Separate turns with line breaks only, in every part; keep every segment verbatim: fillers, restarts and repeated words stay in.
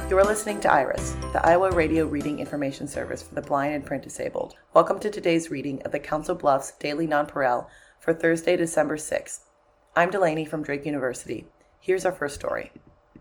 You're listening to IRIS, the Iowa Radio Reading Information Service for the blind and print disabled. Welcome to today's reading of the Council Bluffs Daily Nonpareil for Thursday, December sixth. I'm Delaney from Drake University. Here's our first story.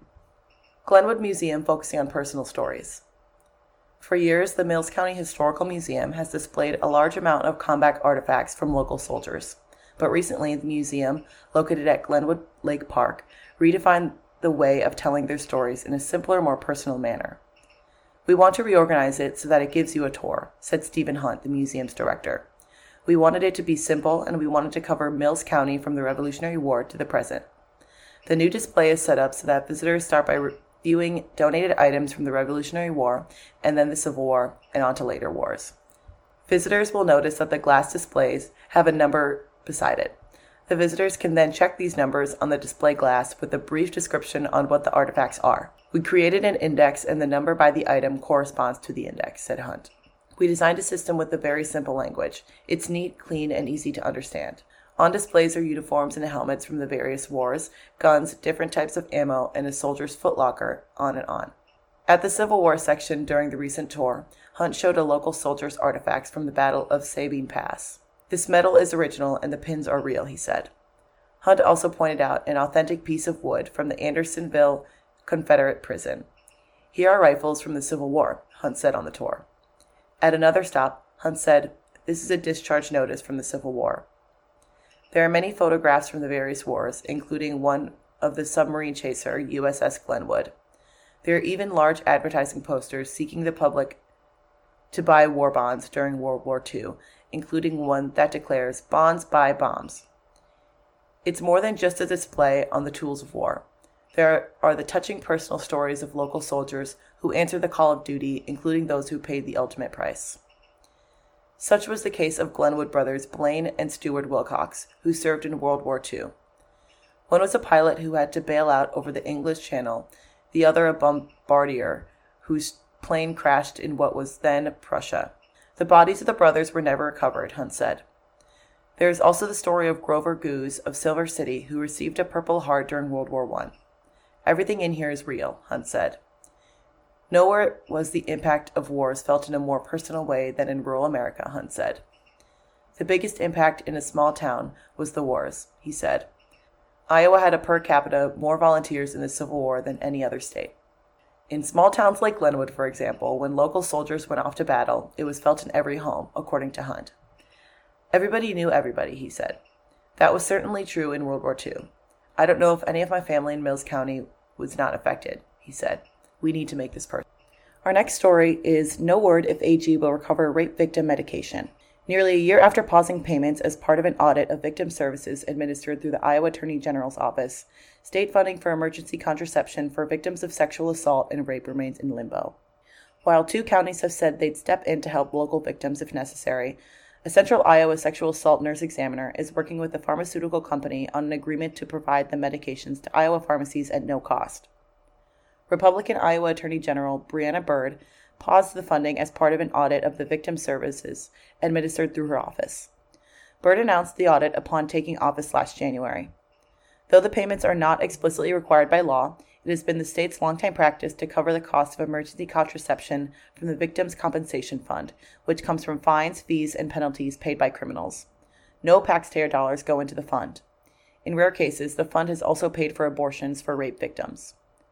Glenwood Museum focusing on personal stories. For years, the Mills County Historical Museum has displayed a large amount of combat artifacts from local soldiers. But recently, the museum, located at Glenwood Lake Park, redefined the way of telling their stories in a simpler, more personal manner. We want to reorganize it so that it gives you a tour, said Stephen Hunt, the museum's director. We wanted it to be simple, and we wanted to cover Mills County from the Revolutionary War to the present. The new display is set up so that visitors start by viewing donated items from the Revolutionary War and then the Civil War and on to later wars. Visitors will notice that the glass displays have a number beside it. The visitors can then check these numbers on the display glass with a brief description on what the artifacts are. We created an index and the number by the item corresponds to the index, said Hunt. We designed a system with a very simple language. It's neat, clean, and easy to understand. On displays are uniforms and helmets from the various wars, guns, different types of ammo, and a soldier's footlocker, on and on. At the Civil War section during the recent tour, Hunt showed a local soldier's artifacts from the Battle of Sabine Pass. This medal is original and the pins are real, he said. Hunt also pointed out an authentic piece of wood from the Andersonville Confederate prison. Here are rifles from the Civil War, Hunt said on the tour. At another stop, Hunt said, this is a discharge notice from the Civil War. There are many photographs from the various wars, including one of the submarine chaser U S S Glenwood. There are even large advertising posters seeking the public to buy war bonds during World War Two, including one that declares, bonds buy bombs. It's more than just a display on the tools of war. There are the touching personal stories of local soldiers who answered the call of duty, including those who paid the ultimate price. Such was the case of Glenwood brothers Blaine and Stewart Wilcox, who served in World War Two. One was a pilot who had to bail out over the English Channel, the other a bombardier whose plane crashed in what was then Prussia. The bodies of the brothers were never recovered, Hunt said. There is also the story of Grover Goose of Silver City, who received a Purple Heart during World War One. Everything in here is real, Hunt said. Nowhere was the impact of wars felt in a more personal way than in rural America, Hunt said. The biggest impact in a small town was the wars, he said. Iowa had a per capita more volunteers in the Civil War than any other state. In small towns like Glenwood, for example, when local soldiers went off to battle, it was felt in every home, according to Hunt. Everybody knew everybody, he said. That was certainly true in World War Two. I don't know if any of my family in Mills County was not affected, he said. We need to make this personal. Our next story is no word if A G will recover rape victim medication. Nearly a year after pausing payments as part of an audit of victim services administered through the Iowa Attorney General's office, state funding for emergency contraception for victims of sexual assault and rape remains in limbo. While two counties have said they'd step in to help local victims if necessary, a Central Iowa sexual assault nurse examiner is working with the pharmaceutical company on an agreement to provide the medications to Iowa pharmacies at no cost. Republican Iowa Attorney General Brianna Byrd paused the funding as part of an audit of the victim services administered through her office. Byrd announced the audit upon taking office last January. Though the payments are not explicitly required by law, it has been the state's longtime practice to cover the cost of emergency contraception from the Victims' Compensation Fund, which comes from fines, fees, and penalties paid by criminals. No taxpayer dollars go into the fund. In rare cases, the fund has also paid for abortions for rape victims.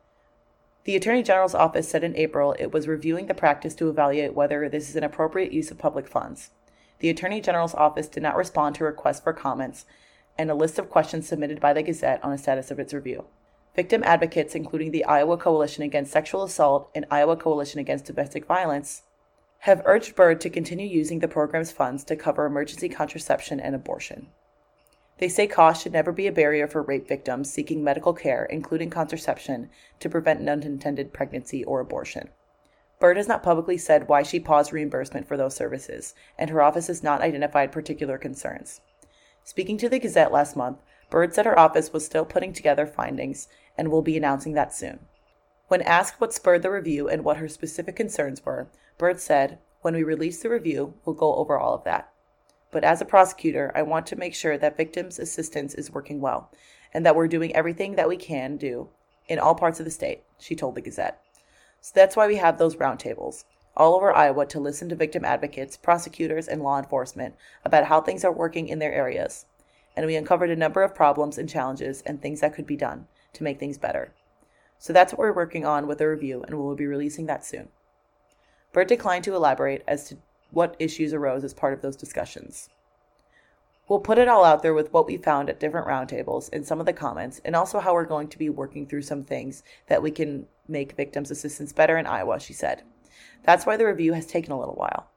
The Attorney General's office said in April it was reviewing the practice to evaluate whether this is an appropriate use of public funds. The Attorney General's office did not respond to requests for comments and a list of questions submitted by the Gazette on the status of its review. Victim advocates, including the Iowa Coalition Against Sexual Assault and Iowa Coalition Against Domestic Violence, have urged Byrd to continue using the program's funds to cover emergency contraception and abortion. They say cost should never be a barrier for rape victims seeking medical care, including contraception, to prevent an unintended pregnancy or abortion. Byrd has not publicly said why she paused reimbursement for those services, and her office has not identified particular concerns. Speaking to the Gazette last month, Byrd said her office was still putting together findings and will be announcing that soon. When asked what spurred the review and what her specific concerns were, Byrd said, "When we release the review, we'll go over all of that. But as a prosecutor, I want to make sure that victims' assistance is working well, and that we're doing everything that we can do in all parts of the state," she told the Gazette. So that's why we have those roundtables all over Iowa to listen to victim advocates, prosecutors, and law enforcement about how things are working in their areas. And we uncovered a number of problems and challenges and things that could be done to make things better. So that's what we're working on with a review, and we'll be releasing that soon. Burt declined to elaborate as to what issues arose as part of those discussions. We'll put it all out there with what we found at different roundtables and some of the comments, and also how we're going to be working through some things that we can make victims' assistance better in Iowa, she said. That's why the review has taken a little while.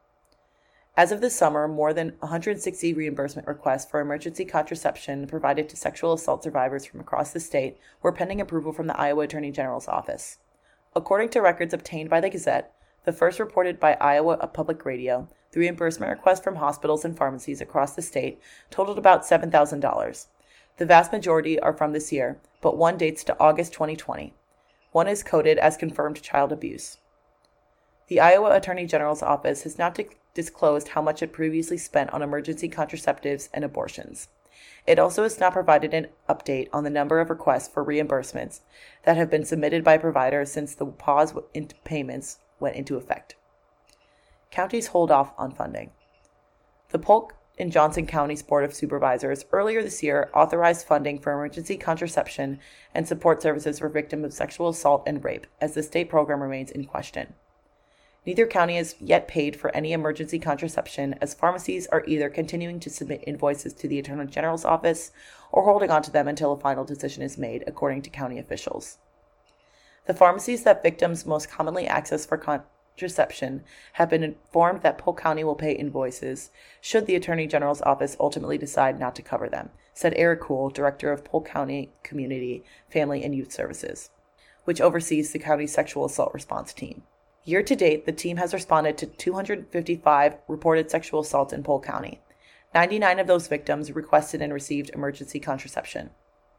As of this summer, more than one hundred sixty reimbursement requests for emergency contraception provided to sexual assault survivors from across the state were pending approval from the Iowa Attorney General's office. According to records obtained by the Gazette, the first reported by Iowa Public Radio, the reimbursement requests from hospitals and pharmacies across the state totaled about seven thousand dollars. The vast majority are from this year, but one dates to August twenty twenty. One is coded as confirmed child abuse. The Iowa Attorney General's office has not di- disclosed how much it previously spent on emergency contraceptives and abortions. It also has not provided an update on the number of requests for reimbursements that have been submitted by providers since the pause in payments went into effect. Counties hold off on funding. The Polk and Johnson Counties Board of Supervisors earlier this year authorized funding for emergency contraception and support services for victims of sexual assault and rape, as the state program remains in question. Neither county has yet paid for any emergency contraception, as pharmacies are either continuing to submit invoices to the Attorney General's office or holding on to them until a final decision is made, according to county officials. The pharmacies that victims most commonly access for contraception have been informed that Polk County will pay invoices should the Attorney General's office ultimately decide not to cover them, said Eric Kuhl, director of Polk County Community, Family, and Youth Services, which oversees the county's sexual assault response team. Year to date, the team has responded to two hundred fifty-five reported sexual assaults in Polk County. ninety-nine of those victims requested and received emergency contraception.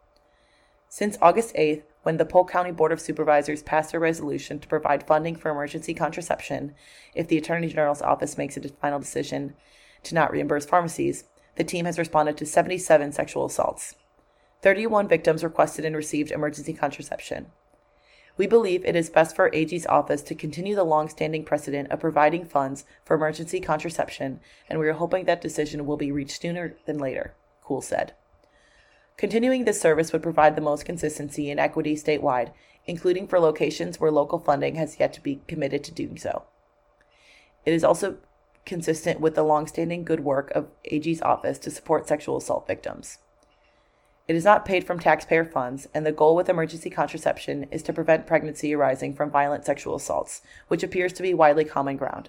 Since August eighth, when the Polk County Board of Supervisors passed a resolution to provide funding for emergency contraception if the Attorney General's office makes a final decision to not reimburse pharmacies, the team has responded to seventy-seven sexual assaults. thirty-one victims requested and received emergency contraception. We believe it is best for A G's office to continue the long-standing precedent of providing funds for emergency contraception, and we are hoping that decision will be reached sooner than later, Kuhl said. Continuing this service would provide the most consistency and equity statewide, including for locations where local funding has yet to be committed to doing so. It is also consistent with the long-standing good work of A G's office to support sexual assault victims. It is not paid from taxpayer funds, and the goal with emergency contraception is to prevent pregnancy arising from violent sexual assaults, which appears to be widely common ground.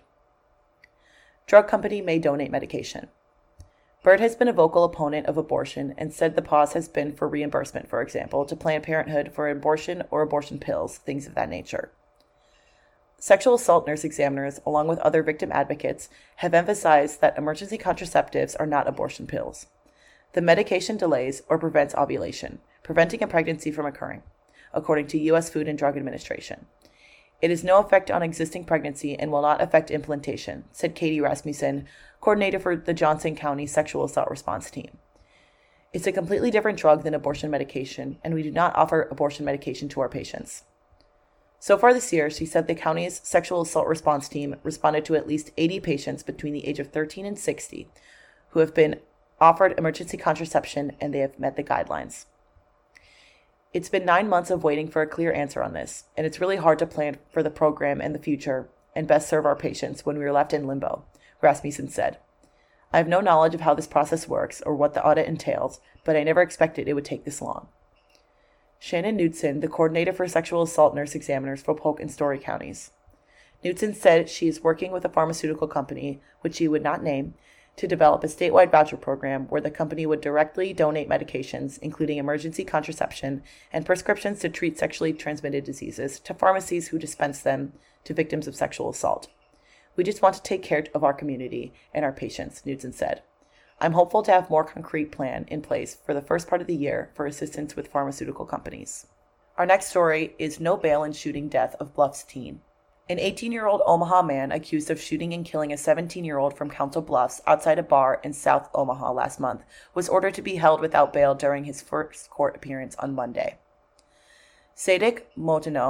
Drug company may donate medication. Burt has been a vocal opponent of abortion and said the pause has been for reimbursement, for example, to Planned Parenthood for abortion or abortion pills, things of that nature. Sexual assault nurse examiners, along with other victim advocates, have emphasized that emergency contraceptives are not abortion pills. The medication delays or prevents ovulation, preventing a pregnancy from occurring, according to U S Food and Drug Administration. It has no effect on existing pregnancy and will not affect implantation, said Katie Rasmussen, coordinator for the Johnson County Sexual Assault Response Team. It's a completely different drug than abortion medication, and we do not offer abortion medication to our patients. So far this year, she said the county's Sexual Assault Response Team responded to at least eighty patients between the age of thirteen and sixty who have been offered emergency contraception, and they have met the guidelines. It's been nine months of waiting for a clear answer on this, and it's really hard to plan for the program and the future and best serve our patients when we are left in limbo, Rasmussen said. I have no knowledge of how this process works or what the audit entails, but I never expected it would take this long. Shannon Knudsen, the coordinator for sexual assault nurse examiners for Polk and Story counties. Knudsen said she is working with a pharmaceutical company, which she would not name, to develop a statewide voucher program where the company would directly donate medications, including emergency contraception and prescriptions to treat sexually transmitted diseases, to pharmacies who dispense them to victims of sexual assault. We just want to take care of our community and our patients, Knudsen said. I'm hopeful to have a more concrete plan in place for the first part of the year for assistance with pharmaceutical companies. Our next story is no bail in shooting death of Bluffs teen. An eighteen-year-old Omaha man accused of shooting and killing a seventeen-year-old from Council Bluffs outside a bar in South Omaha last month was ordered to be held without bail during his first court appearance on Monday. Sadik Motino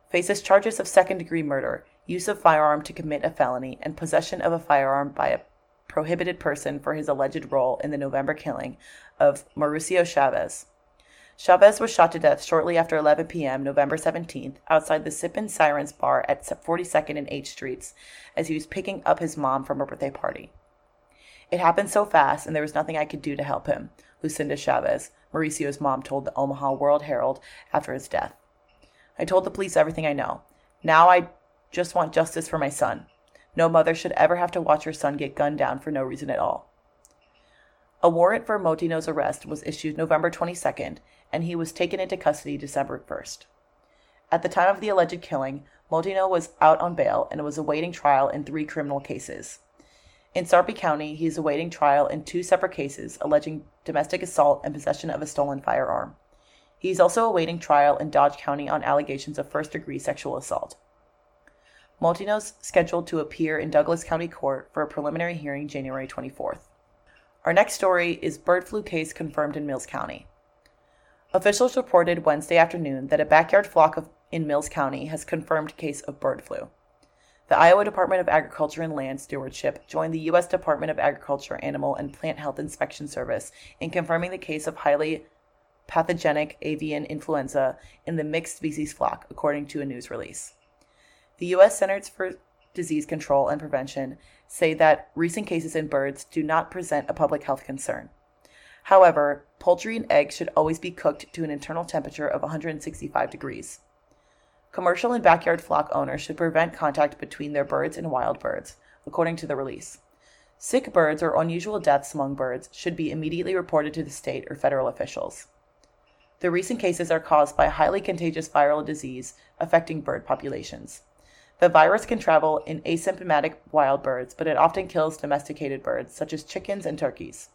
faces charges of second-degree murder, use of firearm to commit a felony, and possession of a firearm by a prohibited person for his alleged role in the November killing of Mauricio Chavez. Chavez was shot to death shortly after eleven p.m. November seventeenth outside the Sippin' Sirens bar at forty-second and eighth Streets as he was picking up his mom from a birthday party. It happened so fast and there was nothing I could do to help him, Lucinda Chavez, Mauricio's mom, told the Omaha World-Herald after his death. I told the police everything I know. Now I just want justice for my son. No mother should ever have to watch her son get gunned down for no reason at all. A warrant for Motino's arrest was issued November twenty-second, and he was taken into custody December first. At the time of the alleged killing, Motino was out on bail and was awaiting trial in three criminal cases. In Sarpy County, he is awaiting trial in two separate cases alleging domestic assault and possession of a stolen firearm. He is also awaiting trial in Dodge County on allegations of first-degree sexual assault. Motino's scheduled to appear in Douglas County Court for a preliminary hearing January twenty-fourth. Our next story is bird flu case confirmed in Mills County. Officials reported Wednesday afternoon that a backyard flock of, in Mills County has confirmed case of bird flu. The Iowa Department of Agriculture and Land Stewardship joined the U S Department of Agriculture Animal and Plant Health Inspection Service in confirming the case of highly pathogenic avian influenza in the mixed species flock, according to a news release. The U S Centers for Disease Control and Prevention say that recent cases in birds do not present a public health concern. However, poultry and eggs should always be cooked to an internal temperature of one hundred sixty-five degrees. Commercial and backyard flock owners should prevent contact between their birds and wild birds, according to the release. Sick birds or unusual deaths among birds should be immediately reported to the state or federal officials. The recent cases are caused by a highly contagious viral disease affecting bird populations. The virus can travel in asymptomatic wild birds, but it often kills domesticated birds, such as chickens and turkeys.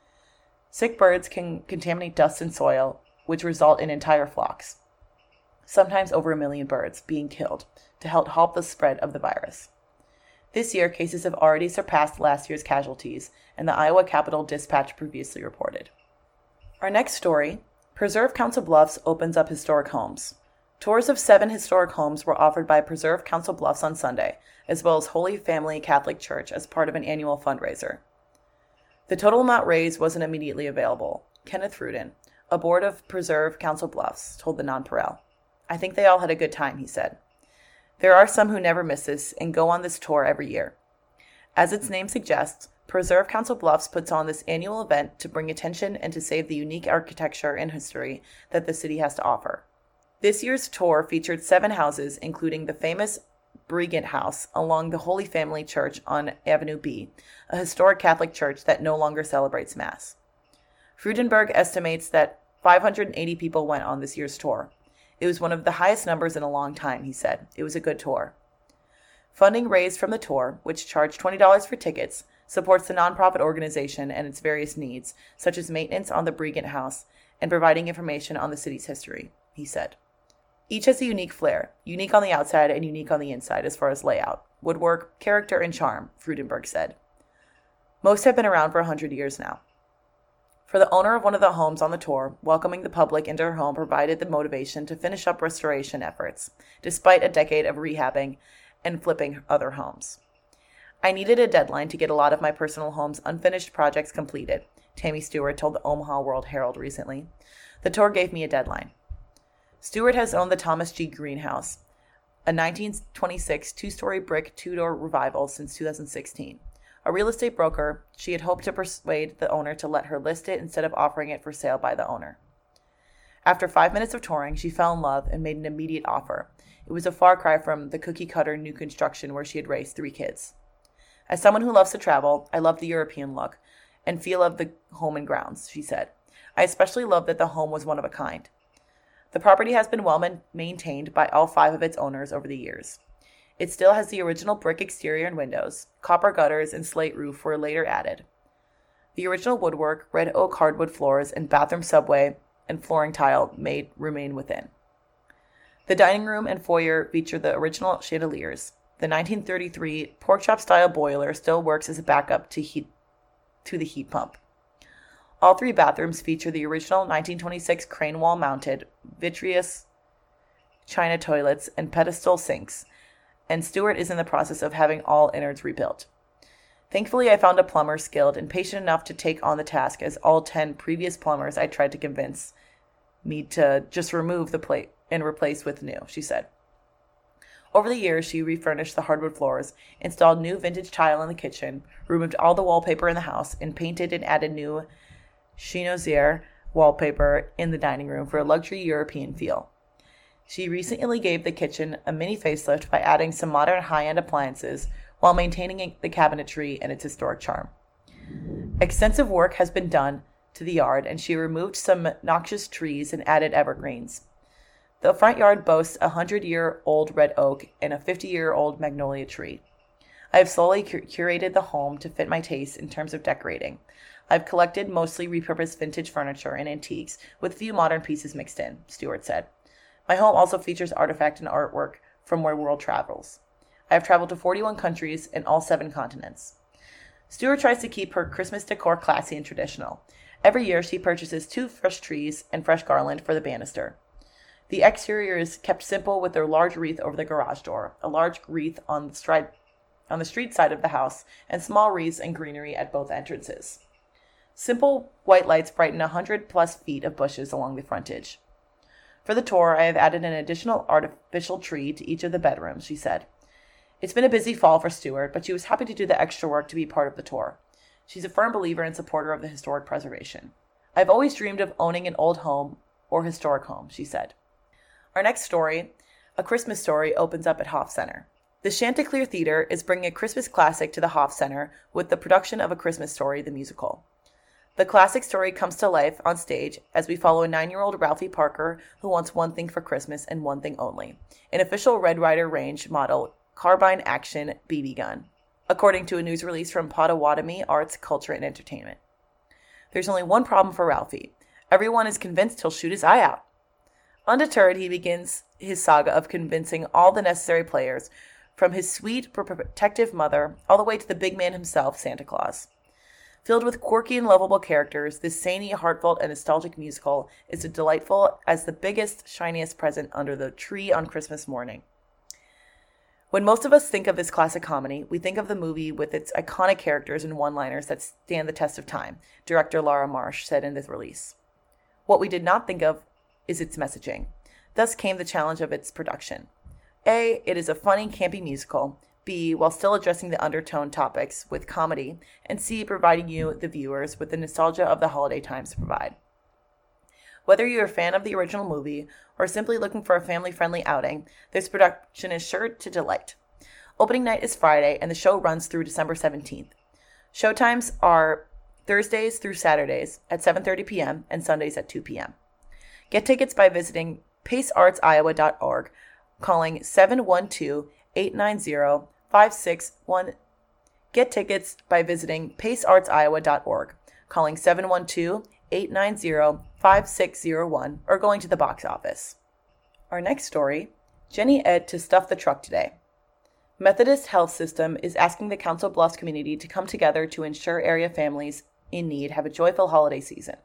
Sick birds can contaminate dust and soil, which result in entire flocks, sometimes over a million birds, being killed, to help halt the spread of the virus. This year, cases have already surpassed last year's casualties, and the Iowa Capitol Dispatch previously reported. Our next story, Preserve Council Bluffs opens up historic homes. Tours of seven historic homes were offered by Preserve Council Bluffs on Sunday, as well as Holy Family Catholic Church as part of an annual fundraiser. The total amount raised wasn't immediately available. Kenneth Fruden, a board of Preserve Council Bluffs, told the Nonpareil. I think they all had a good time, he said. There are some who never miss this and go on this tour every year. As its name suggests, Preserve Council Bluffs puts on this annual event to bring attention and to save the unique architecture and history that the city has to offer. This year's tour featured seven houses, including the famous Brigant House along the Holy Family Church on Avenue B, a historic Catholic church that no longer celebrates Mass. Freudenberg estimates that five hundred eighty people went on this year's tour. It was one of the highest numbers in a long time, he said. It was a good tour. Funding raised from the tour, which charged twenty dollars for tickets, supports the nonprofit organization and its various needs, such as maintenance on the Brigant House and providing information on the city's history, he said. Each has a unique flair, unique on the outside and unique on the inside as far as layout, woodwork, character, and charm, Freudenberg said. Most have been around for a hundred years now. For the owner of one of the homes on the tour, welcoming the public into her home provided the motivation to finish up restoration efforts, despite a decade of rehabbing and flipping other homes. I needed a deadline to get a lot of my personal home's unfinished projects completed, Tammy Stewart told the Omaha World-Herald recently. The tour gave me a deadline. Stewart has owned the Thomas G. Greenhouse, a nineteen twenty-six two-story brick two-door revival since two thousand sixteen. A real estate broker, she had hoped to persuade the owner to let her list it instead of offering it for sale by the owner. After five minutes of touring, she fell in love and made an immediate offer. It was a far cry from the cookie-cutter new construction where she had raised three kids. As someone who loves to travel, I love the European look and feel of the home and grounds, she said. I especially love that the home was one of a kind. The property has been well maintained by all five of its owners over the years. It still has the original brick exterior and windows. Copper gutters and slate roof were later added. The original woodwork, red oak hardwood floors, and bathroom subway and flooring tile made remain within. The dining room and foyer feature the original chandeliers. The nineteen thirty-three pork chop style boiler still works as a backup to heat to the heat pump. All three bathrooms feature the original nineteen twenty-six crane wall mounted vitreous china toilets, and pedestal sinks, and Stuart is in the process of having all innards rebuilt. Thankfully, I found a plumber skilled and patient enough to take on the task, as all ten previous plumbers I tried to convince me to just remove the plate and replace with new, she said. Over the years, she refurnished the hardwood floors, installed new vintage tile in the kitchen, removed all the wallpaper in the house, and painted and added new chinoiserie wallpaper in the dining room for a luxury European feel. She recently gave the kitchen a mini facelift by adding some modern high-end appliances while maintaining the cabinetry and its historic charm. Extensive work has been done to the yard, and she removed some noxious trees and added evergreens. The front yard boasts a hundred-year-old red oak and a fifty-year-old magnolia tree. I have slowly cur- curated the home to fit my taste in terms of decorating. I've collected mostly repurposed vintage furniture and antiques with a few modern pieces mixed in, Stuart said. My home also features artifact and artwork from my world travels. I have traveled to forty-one countries and all seven continents. Stuart tries to keep her Christmas decor classy and traditional. Every year she purchases two fresh trees and fresh garland for the banister. The exterior is kept simple with their large wreath over the garage door, a large wreath on the, stride, on the street side of the house, and small wreaths and greenery at both entrances. Simple white lights brighten a hundred plus feet of bushes along the frontage. For the tour, I have added an additional artificial tree to each of the bedrooms, she said. It's been a busy fall for Stuart, but she was happy to do the extra work to be part of the tour. She's a firm believer and supporter of the historic preservation. I've always dreamed of owning an old home or historic home, she said. Our next story, A Christmas Story, opens up at Hoff Center. The Chanticleer Theater is bringing a Christmas classic to the Hoff Center with the production of A Christmas Story, the musical. The classic story comes to life on stage as we follow a nine-year-old Ralphie Parker who wants one thing for Christmas and one thing only, an official Red Ryder Range model carbine action B B gun, according to a news release from Potawatomi Arts, Culture, and Entertainment. There's only one problem for Ralphie. Everyone is convinced he'll shoot his eye out. Undeterred, he begins his saga of convincing all the necessary players, from his sweet, protective mother all the way to the big man himself, Santa Claus. Filled with quirky and lovable characters, this zany, heartfelt, and nostalgic musical is as delightful as the biggest, shiniest present under the tree on Christmas morning. When most of us think of this classic comedy, we think of the movie with its iconic characters and one-liners that stand the test of time, director Laura Marsh said in this release. What we did not think of is its messaging. Thus came the challenge of its production. A, it is a funny, campy musical. B, while still addressing the undertone topics with comedy. And C, providing you, the viewers, with the nostalgia of the holiday times provide. Whether you're a fan of the original movie or simply looking for a family-friendly outing, this production is sure to delight. Opening night is Friday, and the show runs through December seventeenth. Showtimes are Thursdays through Saturdays at seven thirty p.m. and Sundays at two p.m. Get tickets by visiting pace arts iowa dot org, calling seven one two, eight nine zero, five six one. Get tickets by visiting pace arts iowa dot org, calling seven one two, eight nine zero, five six zero one, or going to the box office. Our next story, Jenny Ed to stuff the truck today. Methodist Health System is asking the Council Bluffs community to come together to ensure area families in need have a joyful holiday season.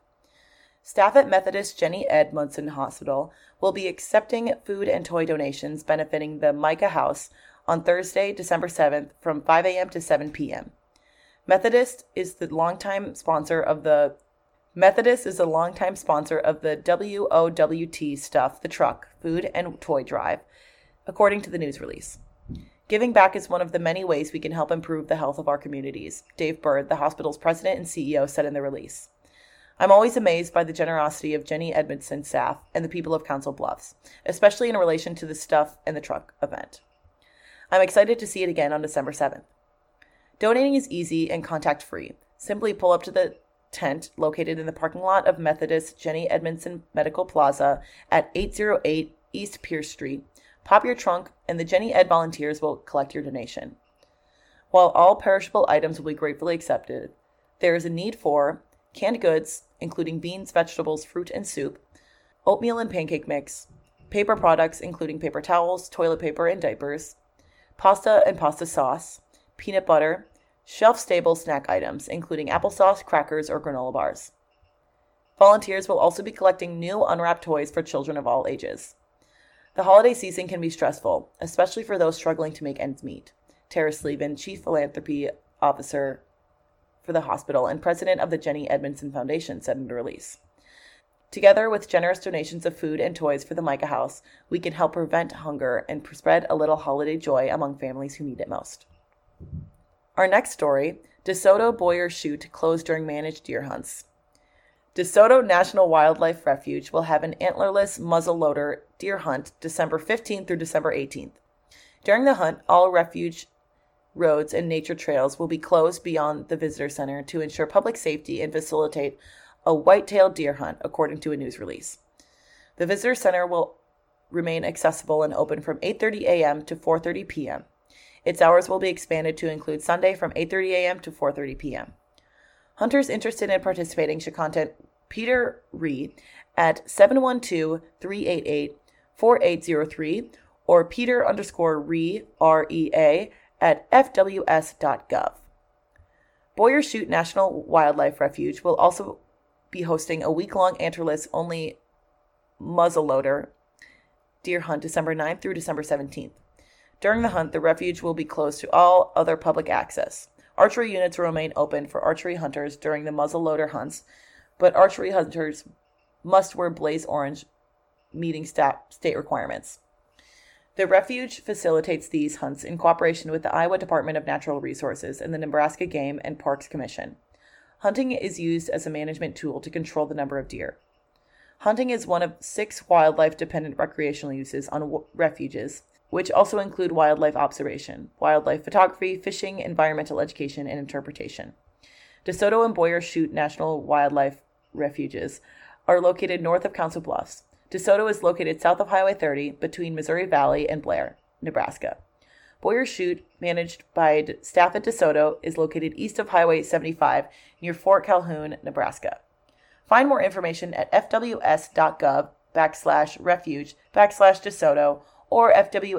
Staff at Methodist Jenny Edmondson Hospital will be accepting food and toy donations benefiting the Micah House on Thursday, December seventh from five a.m. to seven p.m. Methodist is the longtime sponsor of the Methodist is a longtime sponsor of the W O W T Stuff the Truck Food and Toy Drive, according to the news release. Giving back is one of the many ways we can help improve the health of our communities, Dave Bird, the hospital's president and C E O, said in the release. I'm always amazed by the generosity of Jenny Edmondson staff and the people of Council Bluffs, especially in relation to the Stuff and the Truck event. I'm excited to see it again on December seventh. Donating is easy and contact-free. Simply pull up to the tent located in the parking lot of Methodist Jenny Edmondson Medical Plaza at eight oh eight East Pierce Street. Pop your trunk, and the Jenny Ed volunteers will collect your donation. While all perishable items will be gratefully accepted, there is a need for canned goods, including beans, vegetables, fruit, and soup, oatmeal and pancake mix, paper products, including paper towels, toilet paper, and diapers, pasta and pasta sauce, peanut butter, shelf-stable snack items, including applesauce, crackers, or granola bars. Volunteers will also be collecting new unwrapped toys for children of all ages. The holiday season can be stressful, especially for those struggling to make ends meet. Tara Slevin, Chief Philanthropy Officer for the hospital and president of the Jenny Edmondson Foundation, said in a release. Together with generous donations of food and toys for the Micah House, we can help prevent hunger and spread a little holiday joy among families who need it most. Our next story, DeSoto Boyer Chute closed during managed deer hunts. DeSoto National Wildlife Refuge will have an antlerless muzzleloader deer hunt December fifteenth through December eighteenth. During the hunt, all refuge roads and nature trails will be closed beyond the visitor center to ensure public safety and facilitate a white-tailed deer hunt, according to a news release. The visitor center will remain accessible and open from eight thirty a.m. to four thirty p.m. Its hours will be expanded to include Sunday from eight thirty a.m. to four thirty p.m. Hunters interested in participating should contact Peter Ree at seven one two, three eight eight, four eight zero three or Peter underscore Ree, R E A, at f w s dot gov. Boyer Chute National Wildlife Refuge will also be hosting a week-long antlerless only muzzleloader deer hunt December ninth through December seventeenth. During the hunt, the refuge will be closed to all other public access. Archery units will remain open for archery hunters during the muzzleloader hunts, but archery hunters must wear blaze orange, meeting state requirements. The refuge facilitates these hunts in cooperation with the Iowa Department of Natural Resources and the Nebraska Game and Parks Commission. Hunting is used as a management tool to control the number of deer. Hunting is one of six wildlife-dependent recreational uses on w- refuges, which also include wildlife observation, wildlife photography, fishing, environmental education, and interpretation. DeSoto and Boyer Chute National Wildlife Refuges are located north of Council Bluffs. DeSoto is located south of Highway thirty between Missouri Valley and Blair, Nebraska. Boyer Chute, managed by D- staff at DeSoto, is located east of Highway seventy-five near Fort Calhoun, Nebraska. Find more information at fws.gov backslash refuge backslash DeSoto or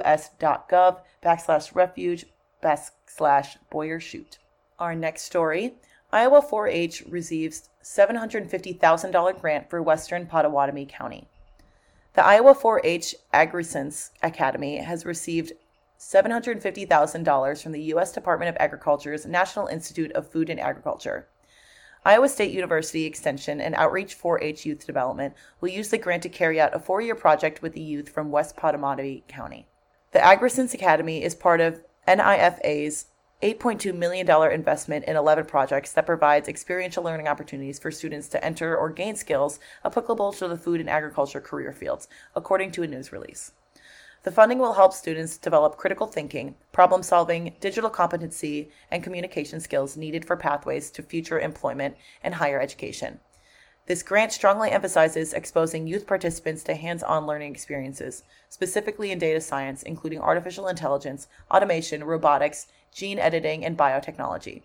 fws.gov backslash refuge backslash Boyer Chute. Our next story, Iowa four H receives seven hundred fifty thousand dollars grant for Western Pottawatomie County. The Iowa four H AgriSense Academy has received seven hundred fifty thousand dollars from the U S Department of Agriculture's National Institute of Food and Agriculture. Iowa State University Extension and Outreach four H Youth Development will use the grant to carry out a four-year project with the youth from West Pottawatomie County. The AgriSense Academy is part of N I F A's eight point two million dollars investment in eleven projects that provides experiential learning opportunities for students to enter or gain skills applicable to the food and agriculture career fields, according to a news release. The funding will help students develop critical thinking, problem solving, digital competency, and communication skills needed for pathways to future employment and higher education. This grant strongly emphasizes exposing youth participants to hands-on learning experiences, specifically in data science, including artificial intelligence, automation, robotics, gene editing, and biotechnology.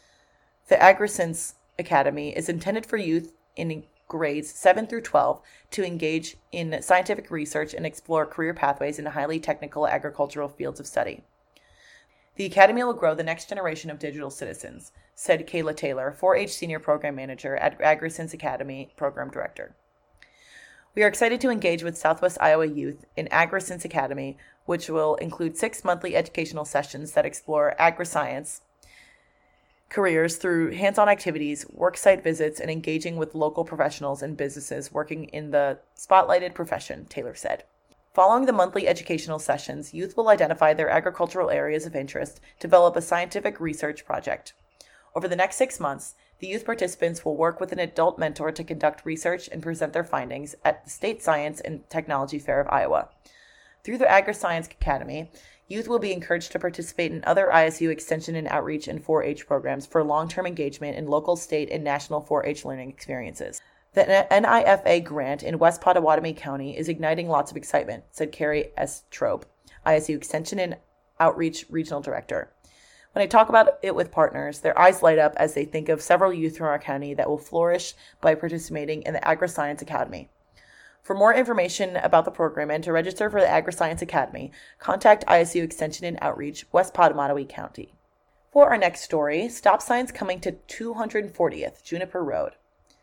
The AgriSense Academy is intended for youth in grades seven through twelve to engage in scientific research and explore career pathways in highly technical agricultural fields of study. The Academy will grow the next generation of digital citizens, said Kayla Taylor, four H Senior Program Manager at AgriSense Academy Program Director. We are excited to engage with Southwest Iowa youth in AgriSense Academy, which will include six monthly educational sessions that explore agriscience careers through hands-on activities, worksite visits, and engaging with local professionals and businesses working in the spotlighted profession, Taylor said. Following the monthly educational sessions, youth will identify their agricultural areas of interest, develop a scientific research project. Over the next six months, the youth participants will work with an adult mentor to conduct research and present their findings at the State Science and Technology Fair of Iowa. Through the AgriScience Academy, youth will be encouraged to participate in other I S U Extension and Outreach and four H programs for long-term engagement in local, state, and national four H learning experiences. The N I F A grant in West Pottawatomie County is igniting lots of excitement, said Carrie S. Trope, I S U Extension and Outreach Regional Director. When I talk about it with partners, their eyes light up as they think of several youth from our county that will flourish by participating in the AgriScience Academy. For more information about the program and to register for the AgriScience Academy, contact I S U Extension and Outreach, West Pottawatomie County. For our next story, stop signs coming to two hundred fortieth Juniper Road.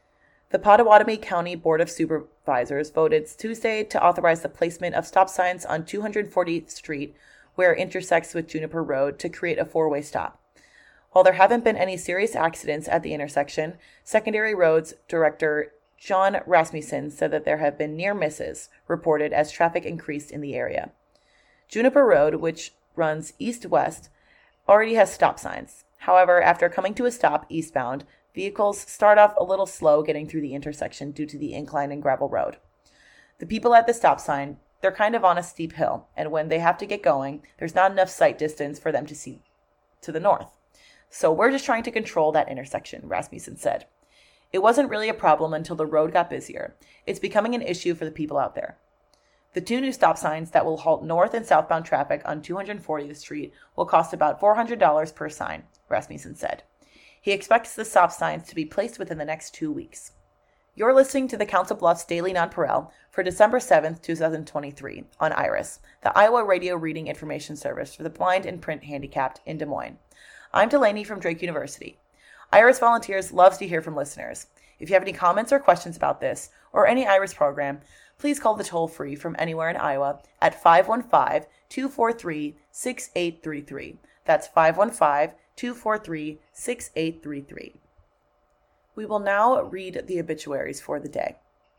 The Pottawatomie County Board of Supervisors voted Tuesday to authorize the placement of stop signs on two hundred fortieth Street, where it intersects with Juniper Road, to create a four-way stop. While there haven't been any serious accidents at the intersection, Secondary Roads Director John Rasmussen said that there have been near misses reported as traffic increased in the area. Juniper Road, which runs east-west, already has stop signs. However, after coming to a stop eastbound, vehicles start off a little slow getting through the intersection due to the incline and gravel road. The people at the stop sign, they're kind of on a steep hill, and when they have to get going, there's not enough sight distance for them to see to the north. So we're just trying to control that intersection, Rasmussen said. It wasn't really a problem until the road got busier. It's becoming an issue for the people out there. The two new stop signs that will halt north and southbound traffic on two hundred fortieth Street will cost about four hundred dollars per sign, Rasmussen said. He expects the stop signs to be placed within the next two weeks. You're listening to the Council Bluffs Daily Nonpareil for December seventh, twenty twenty-three on IRIS, the Iowa Radio Reading Information Service for the blind and print handicapped in Des Moines. I'm Delaney from Drake University. IRIS Volunteers loves to hear from listeners. If you have any comments or questions about this or any IRIS program, please call the toll-free from anywhere in Iowa at five one five, two four three, six eight three three. That's five one five, two four three, six eight three three. We will now read the obituaries for the day.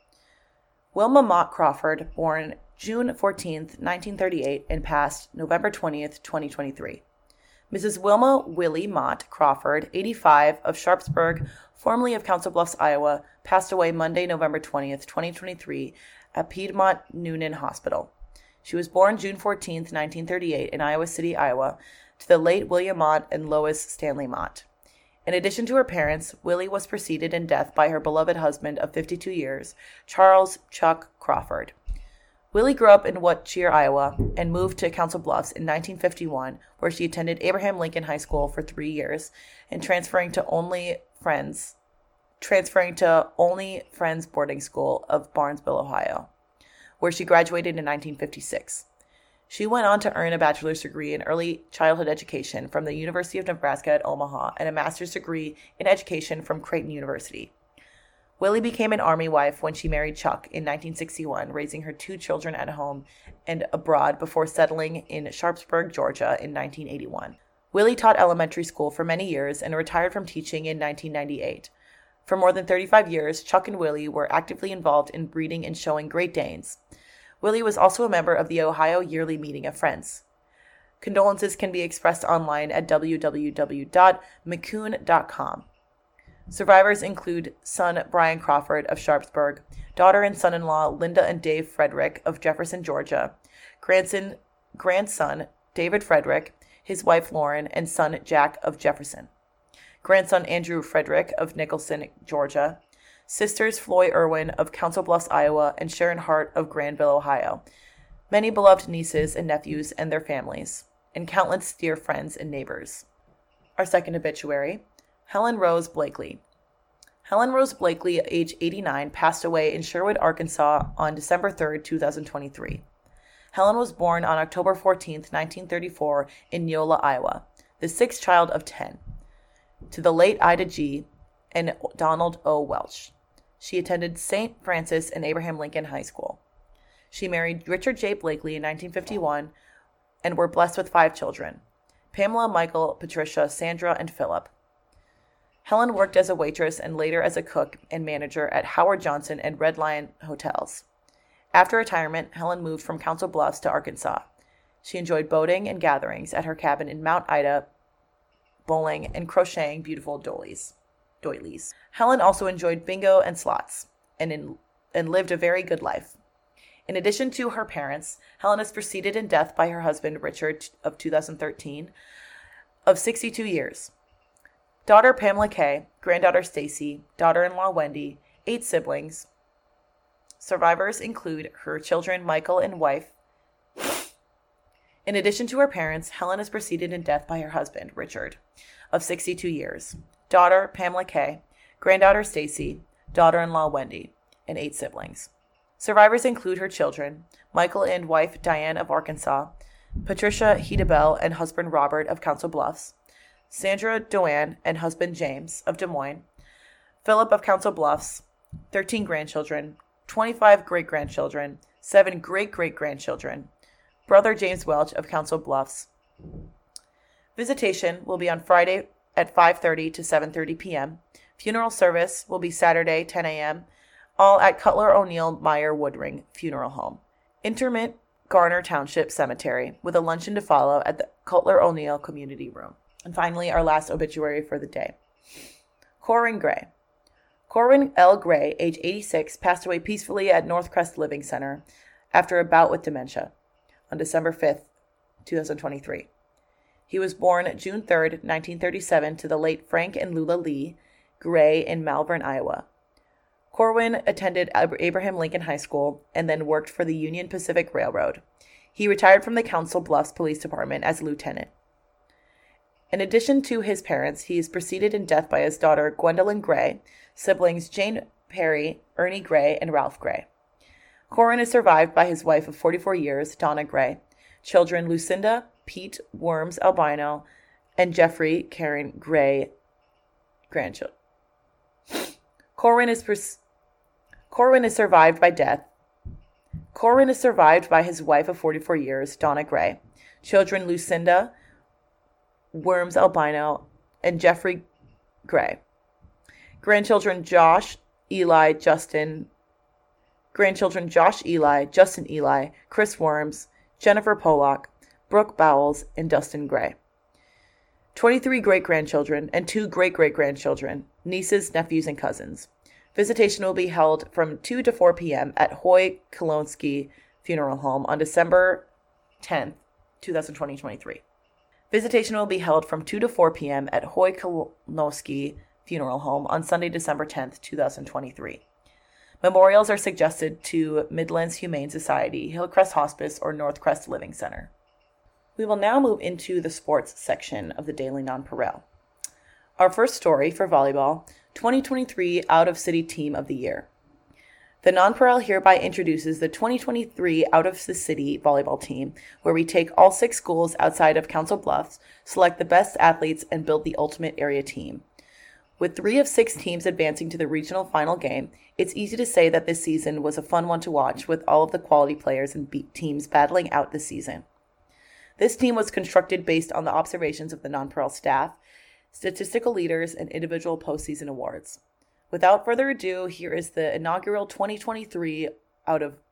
Wilma Mott Crawford, born June fourteenth, nineteen thirty-eight, and passed November twentieth, twenty twenty-three. Missus Wilma Willie Mott Crawford, eighty-five, of Sharpsburg, formerly of Council Bluffs, Iowa, passed away Monday, November twentieth, twenty twenty-three, at Piedmont Noonan Hospital. She was born June fourteenth, nineteen thirty-eight, in Iowa City, Iowa, to the late William Mott and Lois Stanley Mott. In addition to her parents, Willie was preceded in death by her beloved husband of fifty-two years, Charles Chuck Crawford. Willie grew up in Watchir, Iowa, and moved to Council Bluffs in nineteen fifty-one, where she attended Abraham Lincoln High School for three years, and transferring to Only Friends, transferring to Only Friends Boarding School of Barnesville, Ohio, where she graduated in nineteen fifty-six. She went on to earn a bachelor's degree in early childhood education from the University of Nebraska at Omaha and a master's degree in education from Creighton University. Willie became an Army wife when she married Chuck in nineteen sixty-one, raising her two children at home and abroad before settling in Sharpsburg, Georgia in nineteen eighty-one. Willie taught elementary school for many years and retired from teaching in nineteen ninety-eight. For more than thirty-five years, Chuck and Willie were actively involved in breeding and showing Great Danes. Willie was also a member of the Ohio Yearly Meeting of Friends. Condolences can be expressed online at w w w dot mccoon dot com. Survivors include son Brian Crawford of Sharpsburg, daughter and son-in-law Linda and Dave Frederick of Jefferson, Georgia, grandson, grandson David Frederick, his wife Lauren, and son Jack of Jefferson, grandson Andrew Frederick of Nicholson, Georgia, sisters Floy Irwin of Council Bluffs, Iowa, and Sharon Hart of Granville, Ohio, many beloved nieces and nephews and their families, and countless dear friends and neighbors. Our second obituary, Helen Rose Blakely. Helen Rose Blakely, age eighty-nine, passed away in Sherwood, Arkansas on December third, twenty twenty-three. Helen was born on October fourteenth, nineteen thirty-four, in Neola, Iowa, the sixth child of ten, to the late Ida G. and Donald O. Welch. She attended Saint Francis and Abraham Lincoln High School. She married Richard J. Blakely in nineteen fifty-one and were blessed with five children, Pamela, Michael, Patricia, Sandra, and Philip. Helen worked as a waitress and later as a cook and manager at Howard Johnson and Red Lion hotels. After retirement, Helen moved from Council Bluffs to Arkansas. She enjoyed boating and gatherings at her cabin in Mount Ida, bowling, and crocheting beautiful doilies. doilies. Helen also enjoyed bingo and slots and, in, and lived a very good life. In addition to her parents, Helen is preceded in death by her husband, Richard, of two thousand thirteen, of sixty-two years. Daughter Pamela Kay, granddaughter Stacy, daughter-in-law Wendy, eight siblings. Survivors include her children Michael and wife. In addition to her parents, Helen is preceded in death by her husband, Richard, of sixty-two years. Daughter Pamela Kay, granddaughter Stacy, daughter-in-law Wendy, and eight siblings. Survivors include her children, Michael and wife Diane of Arkansas, Patricia Hedabel and husband Robert of Council Bluffs, Sandra Doan and husband James of Des Moines, Philip of Council Bluffs, thirteen grandchildren, twenty-five great-grandchildren, seven great-great-grandchildren. Brother James Welch of Council Bluffs. Visitation will be on Friday at five thirty to seven thirty p.m. Funeral service will be Saturday, ten a.m., all at Cutler O'Neill Meyer Woodring Funeral Home. Interment, Garner Township Cemetery, with a luncheon to follow at the Cutler O'Neill Community Room. And finally, our last obituary for the day. Corwin Gray. Corwin L. Gray, age eighty-six, passed away peacefully at Northcrest Living Center after a bout with dementia on December fifth, twenty twenty-three. He was born June third, nineteen thirty-seven, to the late Frank and Lula Lee Gray in Malvern, Iowa. Corwin attended Abraham Lincoln High School and then worked for the Union Pacific Railroad. He retired from the Council Bluffs Police Department as a lieutenant. In addition to his parents, he is preceded in death by his daughter Gwendolyn Gray, siblings Jane Perry, Ernie Gray, and Ralph Gray. Corwin is survived by his wife of forty-four years, Donna Gray, children Lucinda, Pete Worms Albino, and Jeffrey Karen Gray, grandchildren. Corwin is pers- Corwin is survived by death. Corwin is survived by his wife of forty-four years, Donna Gray, children Lucinda, Worms Albino, and Jeffrey Gray. Grandchildren Josh, Eli, Justin. Grandchildren Josh Eli, Justin Eli, Chris Worms, Jennifer Pollock, Brooke Bowles, and Dustin Gray. twenty-three great-grandchildren and two great-great-grandchildren, nieces, nephews, and cousins. Visitation will be held from two to four p.m. at Hoy Kolonsky Funeral Home on December tenth, twenty twenty-three. Visitation will be held from two to four p.m. at Hoy Kolonsky Funeral Home on Sunday, December tenth, twenty twenty-three. Memorials are suggested to Midlands Humane Society, Hillcrest Hospice, or Northcrest Living Center. We will now move into the sports section of the Daily Nonpareil. Our first story for volleyball, twenty twenty-three Out of City Team of the Year. The Nonpareil hereby introduces the twenty twenty-three Out of the City volleyball team, where we take all six schools outside of Council Bluffs, select the best athletes, and build the ultimate area team. With three of six teams advancing to the regional final game, it's easy to say that this season was a fun one to watch, with all of the quality players and beat teams battling out the season. This team was constructed based on the observations of the Nonpareil staff, statistical leaders, and individual postseason awards. Without further ado, here is the inaugural twenty twenty-three out of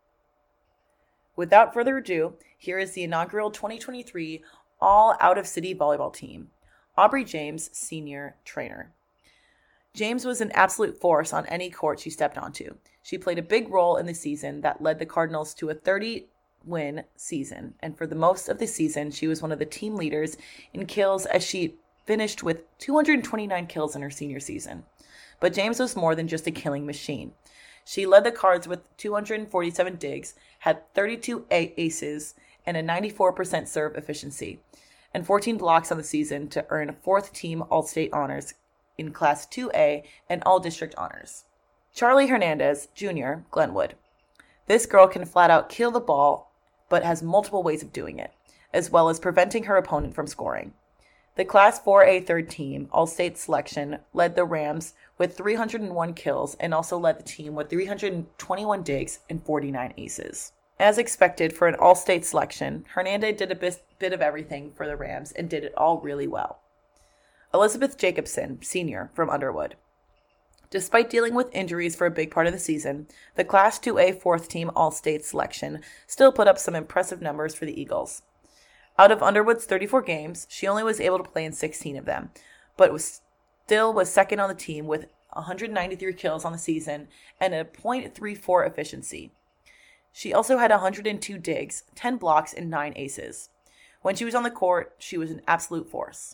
Without further ado, here is the inaugural twenty twenty-three all out of city volleyball team. Aubrey James, senior trainer. James was an absolute force on any court she stepped onto. She played a big role in the season that led the Cardinals to a thirty-win season, and for the most of the season, she was one of the team leaders in kills as she finished with two hundred twenty-nine kills in her senior season. But James was more than just a killing machine. She led the Cards with two hundred forty-seven digs, had thirty-two aces, and a ninety-four percent serve efficiency, and fourteen blocks on the season to earn fourth team All-State honors in Class two A and All-District honors. Charlie Hernandez, Junior, Glenwood. This girl can flat out kill the ball, but has multiple ways of doing it, as well as preventing her opponent from scoring. The Class four A third team, All-State selection, led the Rams with three hundred one kills and also led the team with three hundred twenty-one digs and forty-nine aces. As expected for an All-State selection, Hernandez did a bit of everything for the Rams and did it all really well. Elizabeth Jacobson, senior, from Underwood. Despite dealing with injuries for a big part of the season, the Class two A fourth team All-State selection still put up some impressive numbers for the Eagles. Out of Underwood's thirty-four games, she only was able to play in sixteen of them, but was still was second on the team with one hundred ninety-three kills on the season and a point three four efficiency. She also had one hundred two digs, ten blocks, and nine aces. When she was on the court, she was an absolute force.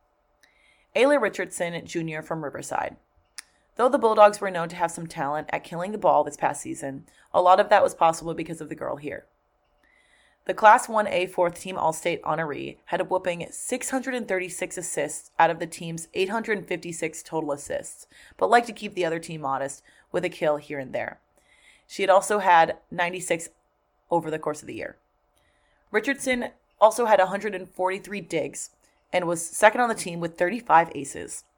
Ayla Richardson, Junior, from Riverside. Though the Bulldogs were known to have some talent at killing the ball this past season, a lot of that was possible because of the girl here. The Class one A fourth team All-State honoree had a whooping six hundred thirty-six assists out of the team's eight hundred fifty-six total assists, but liked to keep the other team modest with a kill here and there. She had also had ninety-six over the course of the year. Richardson also had one hundred forty-three digs and was second on the team with thirty-five aces.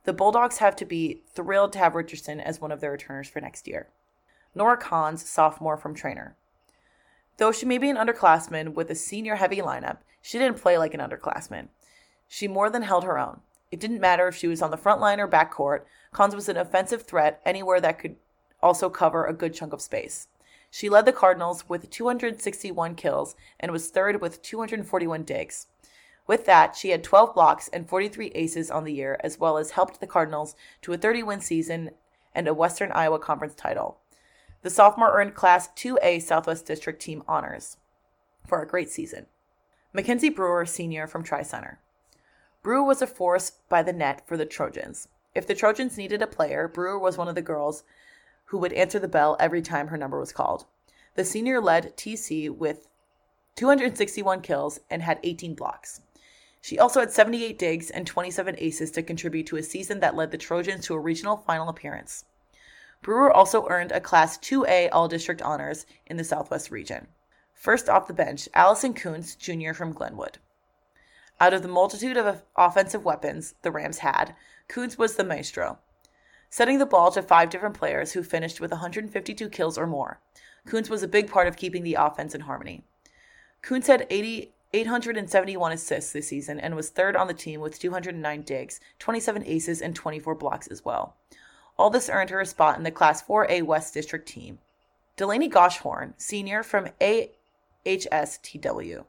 The Bulldogs have to be thrilled to have Richardson as one of their returners for next year. Nora Kahns, sophomore from Trainer. Though she may be an underclassman with a senior-heavy lineup, she didn't play like an underclassman. She more than held her own. It didn't matter if she was on the front line or backcourt. Kahns was an offensive threat anywhere that could also cover a good chunk of space. She led the Cardinals with two hundred sixty-one kills and was third with two hundred forty-one digs. With that, she had twelve blocks and forty-three aces on the year, as well as helped the Cardinals to a thirty-win season and a Western Iowa Conference title. The sophomore earned Class two A Southwest District team honors for a great season. Mackenzie Brewer, senior from Tri-Center. Brewer was a force by the net for the Trojans. If the Trojans needed a player, Brewer was one of the girls who would answer the bell every time her number was called. The senior led T C with two hundred sixty-one kills and had eighteen blocks. She also had seventy-eight digs and twenty-seven aces to contribute to a season that led the Trojans to a regional final appearance. Brewer also earned a Class two A All-District honors in the Southwest region. First off the bench, Allison Kuntz, junior from Glenwood. Out of the multitude of offensive weapons the Rams had, Kuntz was the maestro, setting the ball to five different players who finished with one hundred fifty-two kills or more. Kuntz was a big part of keeping the offense in harmony. Kuntz had eight hundred seventy-one assists this season and was third on the team with two hundred nine digs, twenty-seven aces, and twenty-four blocks as well. All this earned her a spot in the Class four A West District team. Delaney Goshorn, senior from A H S T W.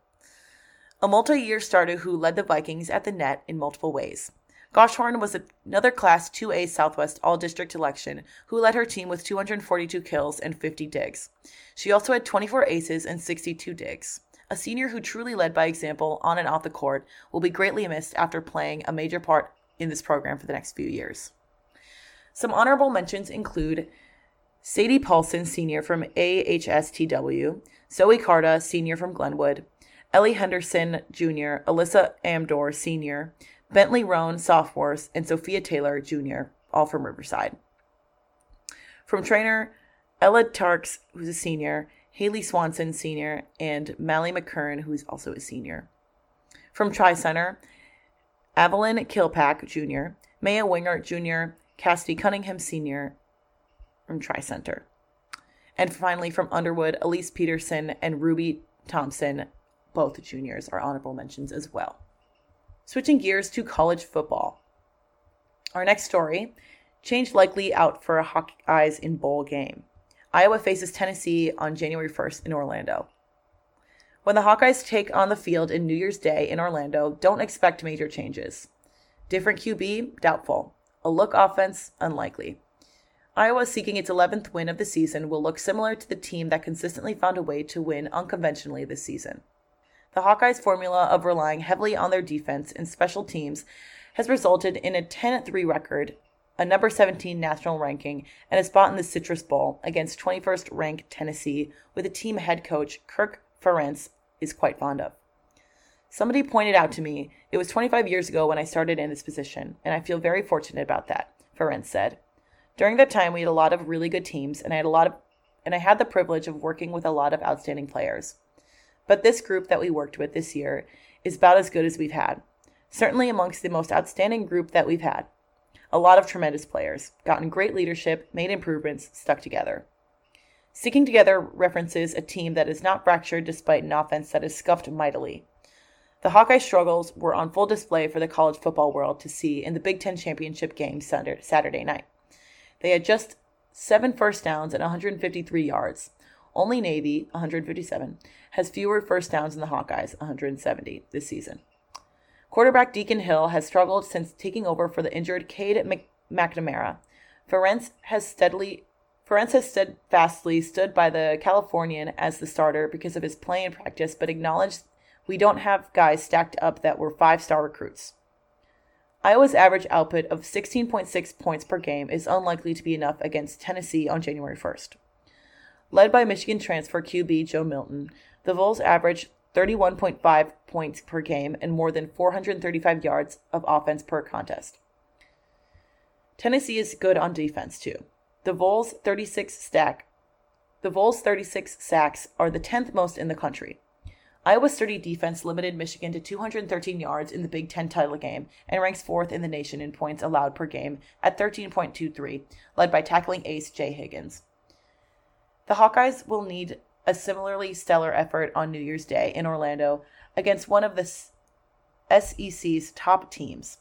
A multi-year starter who led the Vikings at the net in multiple ways. Goshorn was another Class two A Southwest All-District selection who led her team with two hundred forty-two kills and fifty digs. She also had twenty-four aces and sixty-two digs. A senior who truly led by example on and off the court will be greatly missed after playing a major part in this program for the next few years. Some honorable mentions include Sadie Paulson, senior from A H S T W, Zoe Carta, senior from Glenwood, Ellie Henderson, junior, Alyssa Amdor, senior, Bentley Roan, sophomores, and Sophia Taylor, junior, all from Riverside. From Trainer, Ella Tarks, who's a senior, Haley Swanson, senior, and Mally McKern, who is also a senior. From Tri-Center, Evelyn Kilpack, junior, Maya Wingert, junior, Cassidy Cunningham, senior, from Tri-Center. And finally, from Underwood, Elise Peterson and Ruby Thompson, both juniors, are honorable mentions as well. Switching gears to college football. Our next story, change likely out for a Hawkeyes in bowl game. Iowa faces Tennessee on January first in Orlando. When the Hawkeyes take on the field in New Year's Day in Orlando, don't expect major changes. Different Q B? Doubtful. A look offense? Unlikely. Iowa, seeking its eleventh win of the season, will look similar to the team that consistently found a way to win unconventionally this season. The Hawkeyes' formula of relying heavily on their defense and special teams has resulted in a ten and three record, a number seventeen national ranking, and a spot in the Citrus Bowl against twenty-first ranked Tennessee, with a team head coach Kirk Ferentz is quite fond of. Somebody pointed out to me it was twenty-five years ago when I started in this position, and I feel very fortunate about that, Ferentz said. During that time, we had a lot of really good teams, and I had a lot of, and I had the privilege of working with a lot of outstanding players. But this group that we worked with this year is about as good as we've had. Certainly amongst the most outstanding group that we've had. A lot of tremendous players, gotten great leadership, made improvements, stuck together. Sticking together references a team that is not fractured despite an offense that is scuffed mightily. The Hawkeye struggles were on full display for the college football world to see in the Big Ten championship game Saturday night. They had just seven first downs and one hundred fifty-three yards. Only Navy, one hundred fifty-seven, has fewer first downs than the Hawkeyes, one hundred seventy, this season. Quarterback Deacon Hill has struggled since taking over for the injured Cade Mc- McNamara. Ferentz has steadily, Ferentz has steadfastly stood by the Californian as the starter because of his play and practice, but acknowledged we don't have guys stacked up that were five-star recruits. Iowa's average output of sixteen point six points per game is unlikely to be enough against Tennessee on January first. Led by Michigan transfer Q B Joe Milton, the Vols average thirty-one point five points per game and more than four hundred thirty-five yards of offense per contest. Tennessee is good on defense too. The Vols thirty-six stack, the Vols thirty-six sacks are the tenth most in the country. Iowa's sturdy defense limited Michigan to two hundred thirteen yards in the Big Ten title game and ranks fourth in the nation in points allowed per game at thirteen point two three, led by tackling ace Jay Higgins. The Hawkeyes will need a similarly stellar effort on New Year's Day in Orlando against one of the S E C's top teams.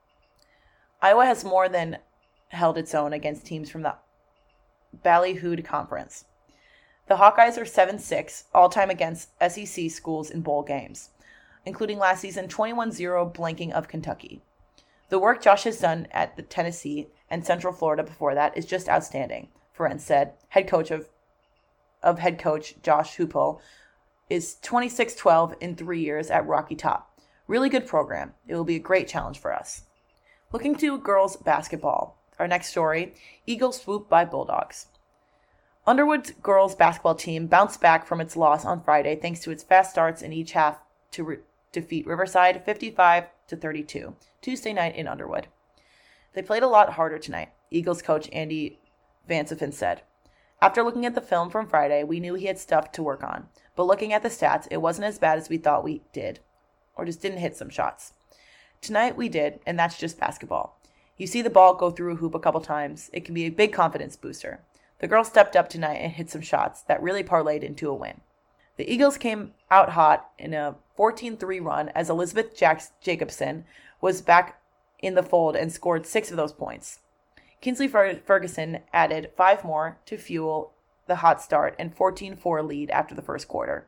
Iowa has more than held its own against teams from the Ballyhooed Conference. The Hawkeyes are seven six all-time against S E C schools in bowl games, including last season twenty-one zero blanking of Kentucky. The work Josh has done at the Tennessee and Central Florida before that is just outstanding, Ferencz said. Head coach of, of head coach Josh Heupel is twenty-six twelve in three years at Rocky Top. Really good program. It will be a great challenge for us. Looking to girls basketball. Our next story, Eagles swoop by Bulldogs. Underwood's girls basketball team bounced back from its loss on Friday thanks to its fast starts in each half to re- defeat Riverside fifty-five to thirty-two Tuesday night in Underwood. They played a lot harder tonight, Eagles coach Andy Vansifin said. After looking at the film from Friday, we knew he had stuff to work on, but looking at the stats, it wasn't as bad as we thought we did, or just didn't hit some shots. Tonight we did, and that's just basketball. You see the ball go through a hoop a couple times, it can be a big confidence booster. The girls stepped up tonight and hit some shots that really parlayed into a win. The Eagles came out hot in a fourteen three run as Elizabeth Jack- Jacobson was back in the fold and scored six of those points. Kinsley Fer- Ferguson added five more to fuel the hot start and fourteen four lead after the first quarter.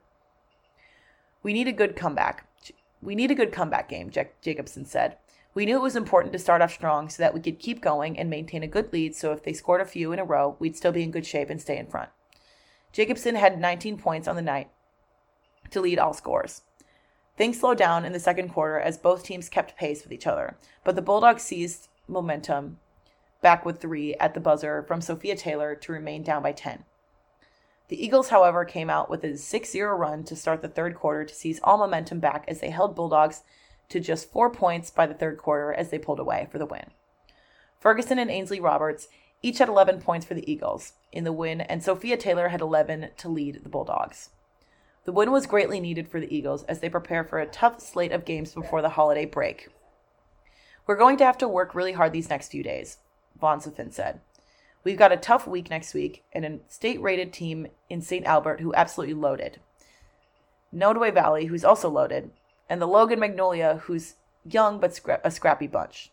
We need a good comeback. We need a good comeback game, Jack- Jacobson said. We knew it was important to start off strong so that we could keep going and maintain a good lead, so if they scored a few in a row, we'd still be in good shape and stay in front. Jacobson had nineteen points on the night to lead all scores. Things slowed down in the second quarter as both teams kept pace with each other, but the Bulldogs seized momentum back with three at the buzzer from Sophia Taylor to remain down by ten. The Eagles, however, came out with a six zero run to start the third quarter to seize all momentum back as they held Bulldogs to just four points by the third quarter as they pulled away for the win. Ferguson and Ainsley Roberts each had eleven points for the Eagles in the win, and Sophia Taylor had eleven to lead the Bulldogs. The win was greatly needed for the Eagles as they prepare for a tough slate of games before the holiday break. We're going to have to work really hard these next few days, Vansifin said. We've got a tough week next week and a state-rated team in Saint Albert who absolutely loaded. Nodaway Valley, who's also loaded, and the Logan Magnolia, who's young but scra- a scrappy bunch.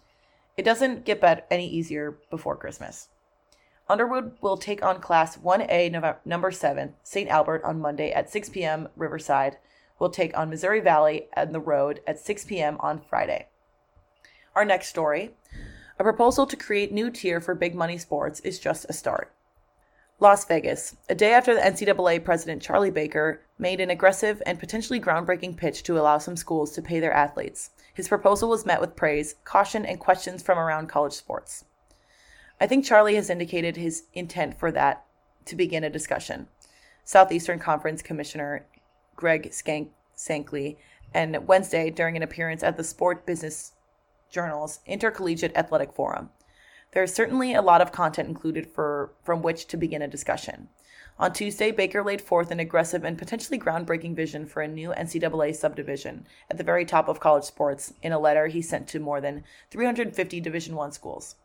It doesn't get bet- any easier before Christmas. Underwood will take on Class one A November, number seven, Saint Albert, on Monday at six p.m. Riverside will take on Missouri Valley on the road at six p.m. on Friday. Our next story, a proposal to create new tier for big money sports is just a start. Las Vegas, a day after the N C double A president Charlie Baker made an aggressive and potentially groundbreaking pitch to allow some schools to pay their athletes. His proposal was met with praise, caution, and questions from around college sports. I think Charlie has indicated his intent for that to begin a discussion. Southeastern Conference Commissioner Greg Skank- Sankey, and Wednesday during an appearance at the Sport Business Journal's Intercollegiate Athletic Forum. There is certainly a lot of content included for from which to begin a discussion. On Tuesday, Baker laid forth an aggressive and potentially groundbreaking vision for a new N C double A subdivision at the very top of college sports in a letter he sent to more than three hundred fifty Division I schools.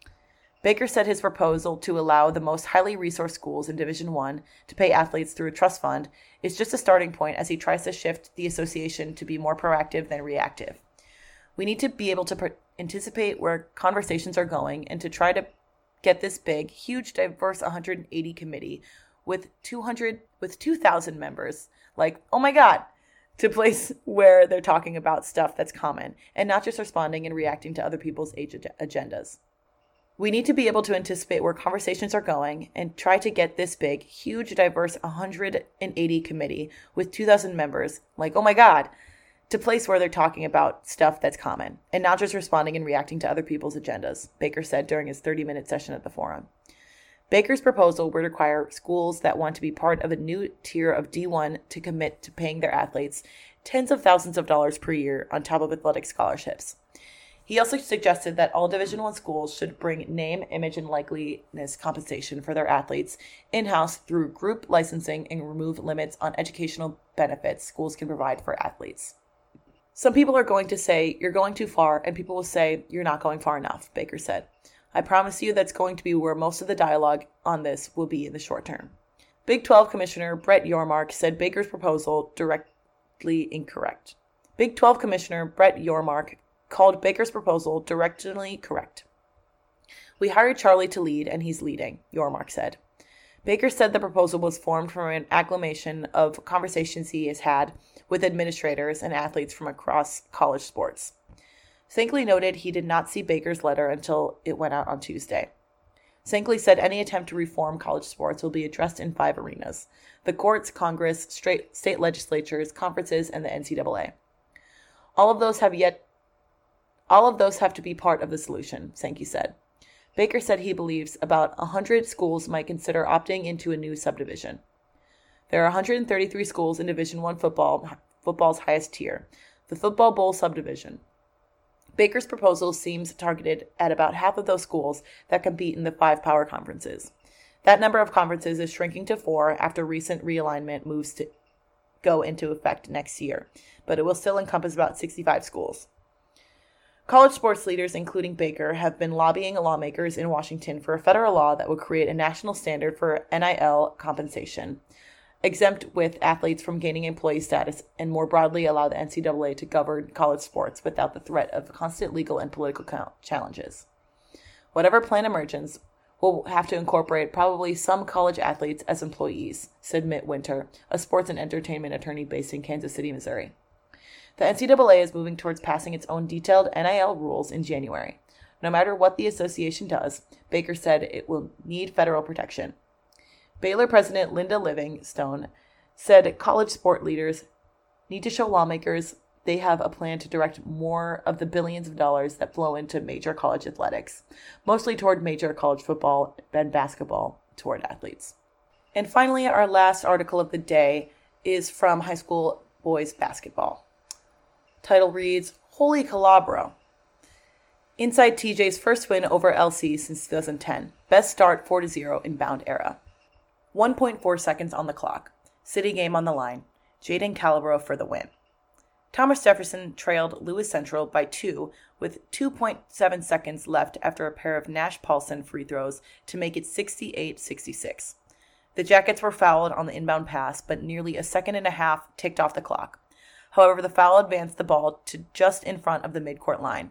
Baker said his proposal to allow the most highly resourced schools in Division I to pay athletes through a trust fund is just a starting point as he tries to shift the association to be more proactive than reactive. We need to be able to per- anticipate where conversations are going and to try to get this big, huge, diverse one hundred eighty committee with two hundred with two thousand members, like, oh my God, to a place where they're talking about stuff that's common and not just responding and reacting to other people's age ag- agendas. We need to be able to anticipate where conversations are going and try to get this big, huge, diverse one hundred eighty committee with two thousand members, like, oh my God, to a place where they're talking about stuff that's common and not just responding and reacting to other people's agendas, Baker said during his thirty-minute session at the forum. Baker's proposal would require schools that want to be part of a new tier of D one to commit to paying their athletes tens of thousands of dollars per year on top of athletic scholarships. He also suggested that all Division One schools should bring name, image, and likeliness compensation for their athletes in-house through group licensing and remove limits on educational benefits schools can provide for athletes. Some people are going to say, you're going too far, and people will say, you're not going far enough, Baker said. I promise you that's going to be where most of the dialogue on this will be in the short term. Big twelve Commissioner Brett Yormark said Baker's proposal directly incorrect. Big twelve Commissioner Brett Yormark called Baker's proposal directionally correct. We hired Charlie to lead, and he's leading, Yormark said. Baker said the proposal was formed from an agglomeration of conversations he has had with administrators and athletes from across college sports. Sankley noted he did not see Baker's letter until it went out on Tuesday. Sankley said any attempt to reform college sports will be addressed in five arenas: the courts, Congress, straight, state legislatures, conferences, and the N C double A. All of those have yet All of those have to be part of the solution, Sankey said. Baker said he believes about one hundred schools might consider opting into a new subdivision. There are one hundred thirty-three schools in Division One football, football's highest tier, the Football Bowl subdivision. Baker's proposal seems targeted at about half of those schools that compete in the five power conferences. That number of conferences is shrinking to four after recent realignment moves to go into effect next year, but it will still encompass about sixty-five schools. College sports leaders, including Baker, have been lobbying lawmakers in Washington for a federal law that would create a national standard for N I L compensation, exempt with athletes from gaining employee status, and more broadly allow the N C double A to govern college sports without the threat of constant legal and political challenges. Whatever plan emerges will have to incorporate probably some college athletes as employees, said Mitt Winter, a sports and entertainment attorney based in Kansas City, Missouri. The N C double A is moving towards passing its own detailed N I L rules in January. No matter what the association does, Baker said it will need federal protection. Baylor President Linda Livingstone said college sport leaders need to show lawmakers they have a plan to direct more of the billions of dollars that flow into major college athletics, mostly toward major college football and basketball toward athletes. And finally, our last article of the day is from high school boys basketball. Title reads, Holy Calabro. Inside T J's first win over L C since two thousand ten. Best start four to zero in Bound era. one point four seconds on the clock. City game on the line. Jaden Calabro for the win. Thomas Jefferson trailed Lewis Central by two with two point seven seconds left after a pair of Nash Paulson free throws to make it sixty-eight sixty-six. The Jackets were fouled on the inbound pass, but nearly a second and a half ticked off the clock. However, the foul advanced the ball to just in front of the midcourt line.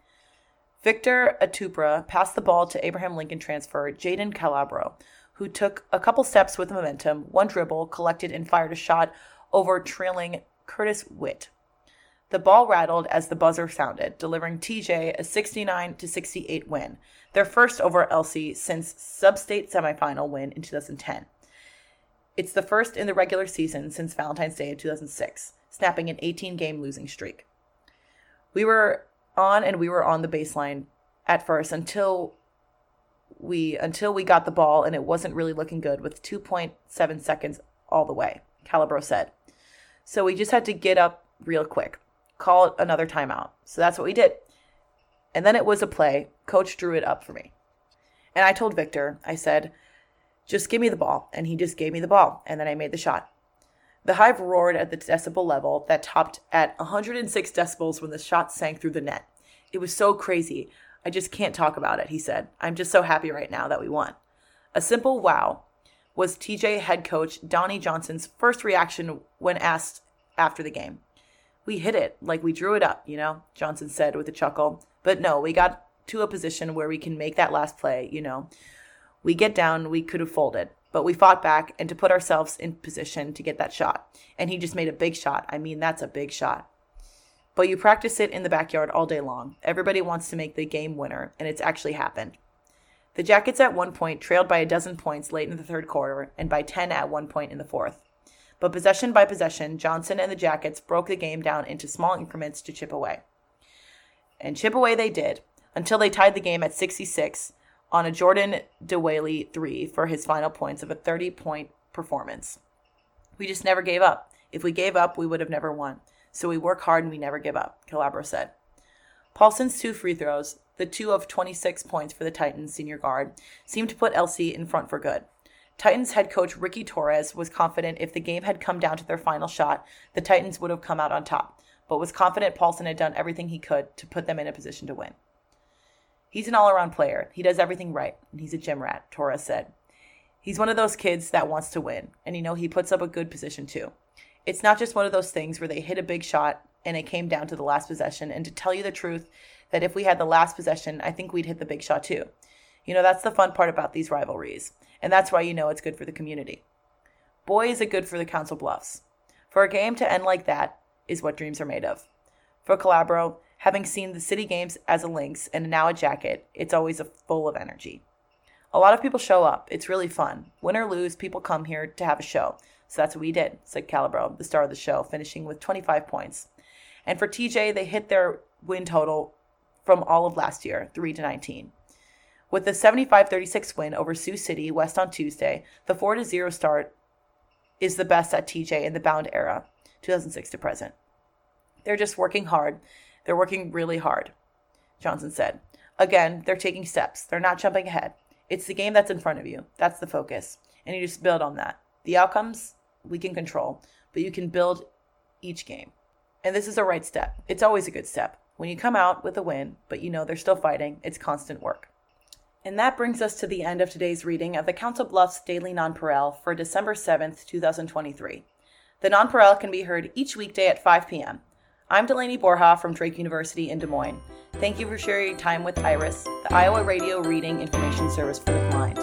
Victor Atupra passed the ball to Abraham Lincoln transfer Jaden Calabro, who took a couple steps with momentum, one dribble, collected and fired a shot over trailing Curtis Witt. The ball rattled as the buzzer sounded, delivering T J a sixty-nine to sixty-eight win, their first over L C since sub-state semifinal win in two thousand ten. It's the first in the regular season since Valentine's Day in two thousand six, snapping an eighteen-game losing streak. We were on and we were on the baseline at first until we until we got the ball, and it wasn't really looking good with two point seven seconds all the way, Calabro said. So we just had to get up real quick, call it another timeout. So that's what we did. And then it was a play. Coach drew it up for me. And I told Victor, I said, just give me the ball. And he just gave me the ball. And then I made the shot. The Hive roared at the decibel level that topped at one hundred six decibels when the shot sank through the net. It was so crazy. I just can't talk about it, he said. I'm just so happy right now that we won. A simple wow was T J head coach Donnie Johnson's first reaction when asked after the game. We hit it, like we drew it up, you know, Johnson said with a chuckle. But no, we got to a position where we can make that last play, you know. We get down, we could have folded, but we fought back and to put ourselves in position to get that shot. And he just made a big shot. I mean, that's a big shot. But you practice it in the backyard all day long. Everybody wants to make the game winner, and it's actually happened. The Jackets at one point trailed by a dozen points late in the third quarter and by ten at one point in the fourth. But possession by possession, Johnson and the Jackets broke the game down into small increments to chip away. And chip away they did, until they tied the game at sixty-six on a Jordan DeWhaley three for his final points of a thirty-point performance. We just never gave up. If we gave up, we would have never won. So we work hard and we never give up, Calabro said. Paulson's two free throws, the two of twenty-six points for the Titans senior guard, seemed to put L C in front for good. Titans head coach Ricky Torres was confident if the game had come down to their final shot, the Titans would have come out on top, but was confident Paulson had done everything he could to put them in a position to win. He's an all-around player. He does everything right, and he's a gym rat, Torres said. He's one of those kids that wants to win, and you know he puts up a good position too. It's not just one of those things where they hit a big shot and it came down to the last possession, and to tell you the truth, that if we had the last possession, I think we'd hit the big shot too. You know, that's the fun part about these rivalries, and that's why you know it's good for the community. Boy, is it good for the Council Bluffs. For a game to end like that is what dreams are made of. For Calabro, having seen the city games as a Lynx and now a Jacket, it's always a full of energy. A lot of people show up. It's really fun. Win or lose, people come here to have a show. So that's what we did, said Calabro, the star of the show, finishing with twenty-five points. And for T J, they hit their win total from all of last year, three to nineteen. With the seventy-five thirty-six win over Sioux City West on Tuesday, the four to zero start is the best at T J in the Bound era, two thousand six to present. They're just working hard. They're working really hard, Johnson said. Again, they're taking steps. They're not jumping ahead. It's the game that's in front of you. That's the focus. And you just build on that. The outcomes, we can control, but you can build each game. And this is a right step. It's always a good step. When you come out with a win, but you know they're still fighting, it's constant work. And that brings us to the end of today's reading of the Council Bluffs Daily Nonpareil for December seventh, twenty twenty-three. The Nonpareil can be heard each weekday at five p.m. I'm Delaney Borja from Drake University in Des Moines. Thank you for sharing your time with IRIS, the Iowa Radio Reading Information Service for the Blind.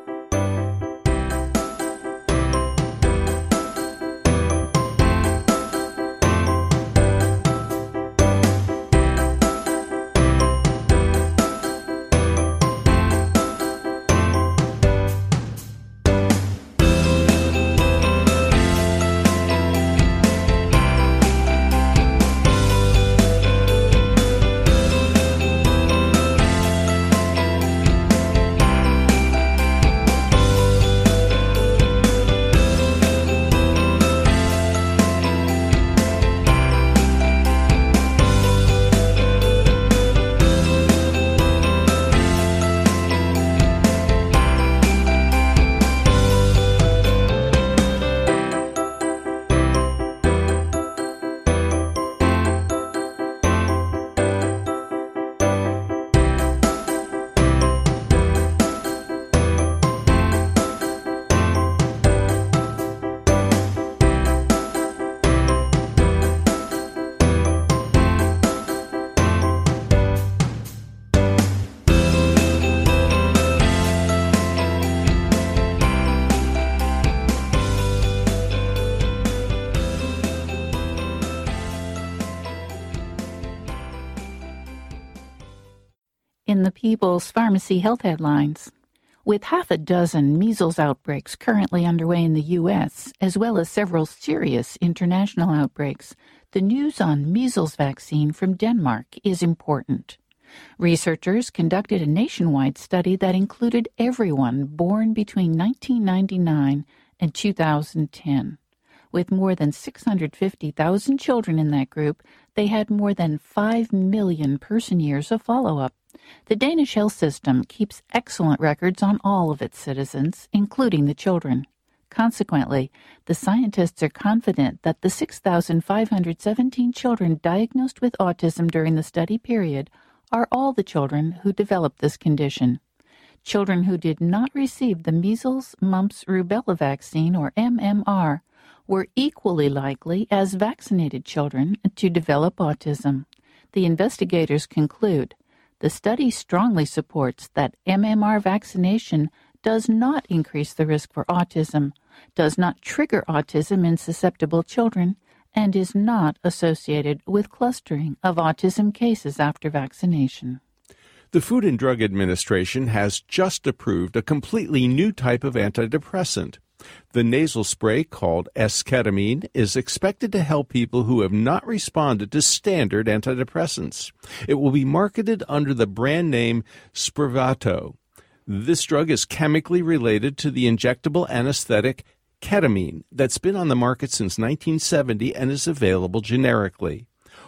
In the People's Pharmacy Health Headlines, with half a dozen measles outbreaks currently underway in the U S, as well as several serious international outbreaks, the news on measles vaccine from Denmark is important. Researchers conducted a nationwide study that included everyone born between nineteen ninety-nine and two thousand ten. With more than six hundred fifty thousand children in that group, they had more than five million person-years of follow-up. The Danish health system keeps excellent records on all of its citizens, including the children. Consequently, the scientists are confident that the six thousand five hundred seventeen children diagnosed with autism during the study period are all the children who developed this condition. Children who did not receive the measles, mumps, rubella vaccine, or M M R, were equally likely as vaccinated children to develop autism. The investigators conclude the study strongly supports that M M R vaccination does not increase the risk for autism, does not trigger autism in susceptible children, and is not associated with clustering of autism cases after vaccination.
The Food and Drug Administration has just approved a completely new type of antidepressant. The nasal spray, called esketamine, is expected to help people who have not responded to standard antidepressants. It will be marketed under the brand name Spravato. This drug is chemically related to the injectable anesthetic ketamine that's been on the market since nineteen seventy and is available generically.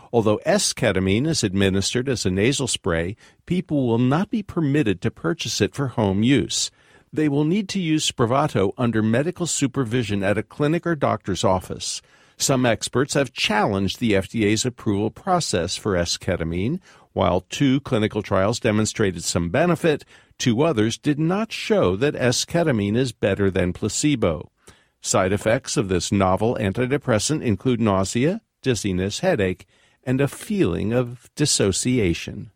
Although S-ketamine is administered as a nasal spray, people will not be permitted to purchase it for home use. They will need to use Spravato under medical supervision at a clinic or doctor's office. Some experts have challenged the F D A's approval process for S-ketamine. While two clinical trials demonstrated some benefit, two others did not show that S-ketamine is better than placebo. Side effects of this novel antidepressant include nausea, dizziness, headache, and a feeling of dissociation.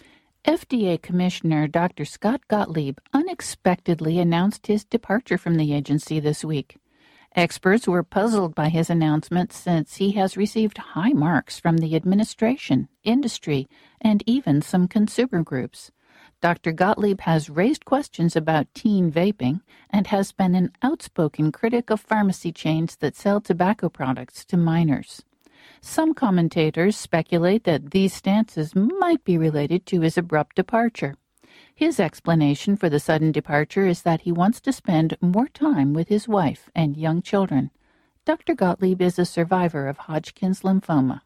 F D A Commissioner Doctor Scott Gottlieb unexpectedly announced his departure from the agency this week. Experts were puzzled by his announcement since he has received high marks from the administration, industry, and even some consumer groups. Doctor Gottlieb has raised questions about teen vaping and has been an outspoken critic of pharmacy chains that sell tobacco products to minors. Some commentators speculate that these stances might be related to his abrupt departure. His explanation for the sudden departure is that he wants to spend more time with his wife and young children. Doctor Gottlieb is a survivor of Hodgkin's lymphoma.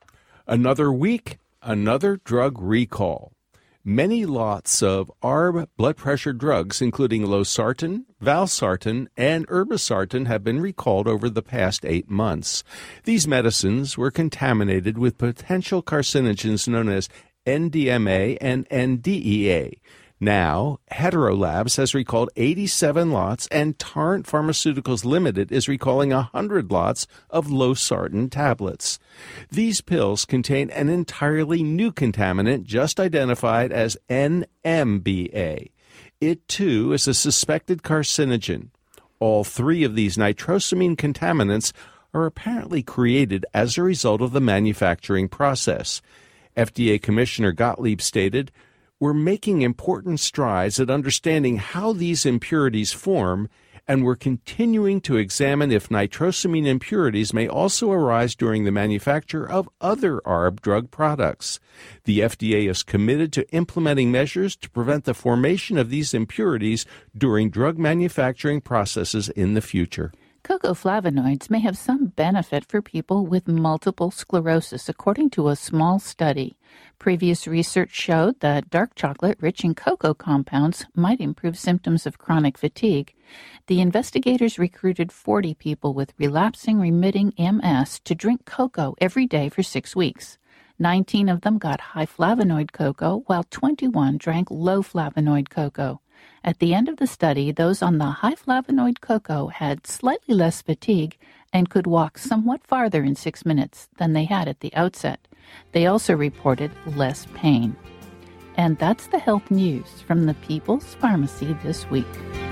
Another week, another drug recall. Many lots of A R B blood pressure drugs, including losartan, valsartan, and irbesartan, have been recalled over the past eight months. These medicines were contaminated with potential carcinogens known as N D M A and N D E A. Now, Hetero Labs has recalled eighty-seven lots, and Torrent Pharmaceuticals Limited is recalling one hundred lots of losartan tablets. These pills contain an entirely new contaminant just identified as N M B A. It, too, is a suspected carcinogen. All three of these nitrosamine contaminants are apparently created as a result of the manufacturing process. F D A Commissioner Gottlieb stated, "We're making important strides at understanding how these impurities form, and we're continuing to examine if nitrosamine impurities may also arise during the manufacture of other A R B drug products. The F D A is committed to implementing measures to prevent the formation of these impurities during drug manufacturing processes in the future."
Cocoa flavonoids may have some benefit for people with multiple sclerosis, according to a small study. Previous research showed that dark chocolate rich in cocoa compounds might improve symptoms of chronic fatigue. The investigators recruited forty people with relapsing remitting M S to drink cocoa every day for six weeks. nineteen of them got high flavonoid cocoa, while twenty-one drank low flavonoid cocoa. At the end of the study, those on the high flavonoid cocoa had slightly less fatigue and could walk somewhat farther in six minutes than they had at the outset. They also reported less pain. And that's the health news from the People's Pharmacy this week.